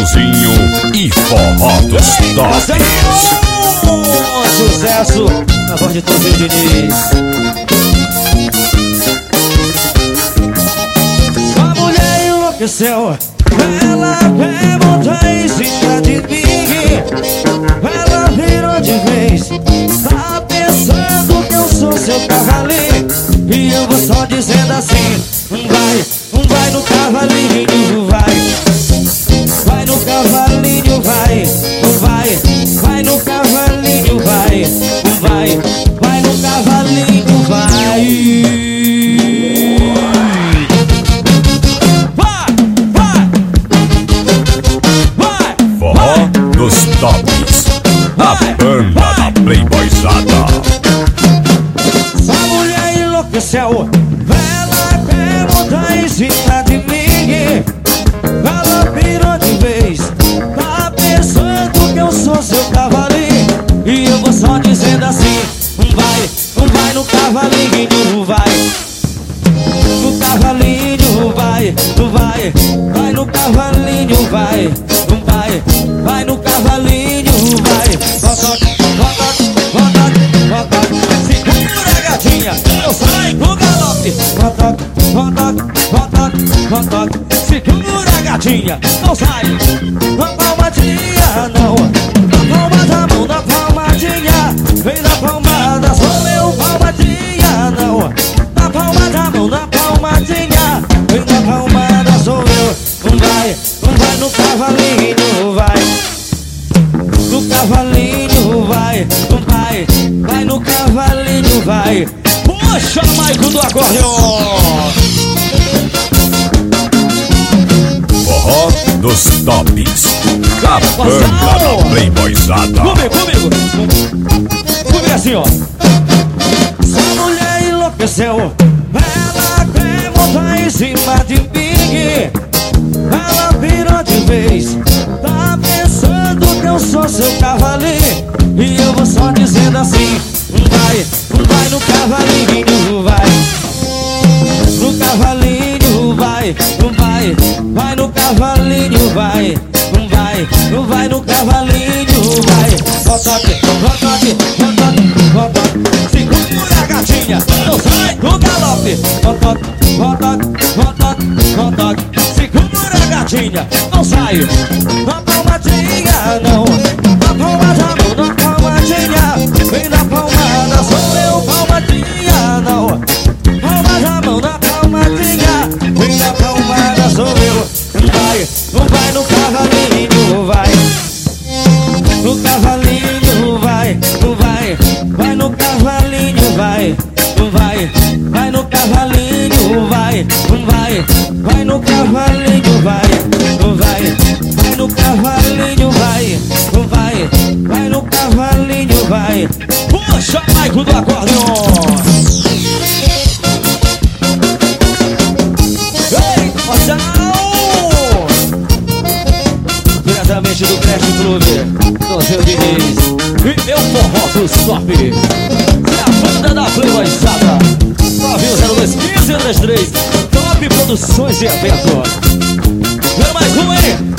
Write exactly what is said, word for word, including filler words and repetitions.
Chitãozinho e Forró dos Tops. Sucesso na voz de Tozinho Diniz. A mulher enlouqueceu, ela pergunta em cima de mim. Ela virou de vez, tá pensando que eu sou seu cavalinho. E eu vou só dizendo assim: vai, vai no cavalinho, vai. Vai no cavalinho, vai, vai, vai no cavalinho, vai, vai, vai no cavalinho, vai. Vai, vai, vai. Forró dos Tops, a banda da Playboyzada. Essa mulher enlouqueceu, ela pergunta em cima de mim. Ela virou de vez, tá pensando que eu sou seu cavalinho. E eu vou só dizendo assim: vai, vai no cavalinho, vai. No cavalinho, vai, vai, vai no cavalinho, vai. Vai, vai no cavalinho, vai. Rotoque, rotoque, rotoque, rotoque. Segura, gatinha, eu saio no galope. Rotoque, rotoque, rotoque, rotoque. Segura, gatinha, não sai. Na palmadinha, não. Na palma da mão, na palmadinha. Vem na palmada, sou eu, palmadinha, não. Na palma da mão, na palmadinha. Vem na palmada, sou eu. Vai, vai no cavalinho, vai. No cavalinho, vai. Vai, vai no cavalinho, vai. Puxa, Maico do acordeon. Forró dos Tops, a banda da Playboyzada. Comigo, comigo. Comigo assim, ó. Essa mulher enlouqueceu, ela pergunta em cima de mim. Ela virou de vez, tá pensando que eu sou seu cavalinho. E eu vou só dizendo assim: vai, vai no cavalinho, vai. No cavalinho, vai, vai, vai no cavalinho, vai. Vai, vai no cavalinho, vai. Rotoque, rotoque, rotoque, rotoque. Segura a gatinha, não sai do galope. Rotoque, rotoque, rotoque, rotoque. Segura a gatinha, não sai. Na palmadinha, não. Na palma da mão, na palmadinha. Vem na palmada, sou eu, palmadinha, não. Palma da mão, na palmadinha. Vem na palmada, sou eu. Vai, vai no cavalinho, vai. No cavalinho, vai, vai. Vai no cavalinho, vai. Vai, vai no cavalinho, vai. Vai, vai no cavalinho, vai. Vai, vai no cavalinho, vai. Vai, vai no cavalinho, vai. Puxa, Maico do acordeon. Ei, moção! Diretamente do Crash Clube, Tozinho Diniz e meu Forró dos Top. É a banda da Playboyzada. nove um zero dois, um cinco três três. Top Produções e Eventos. Quero mais um, hein?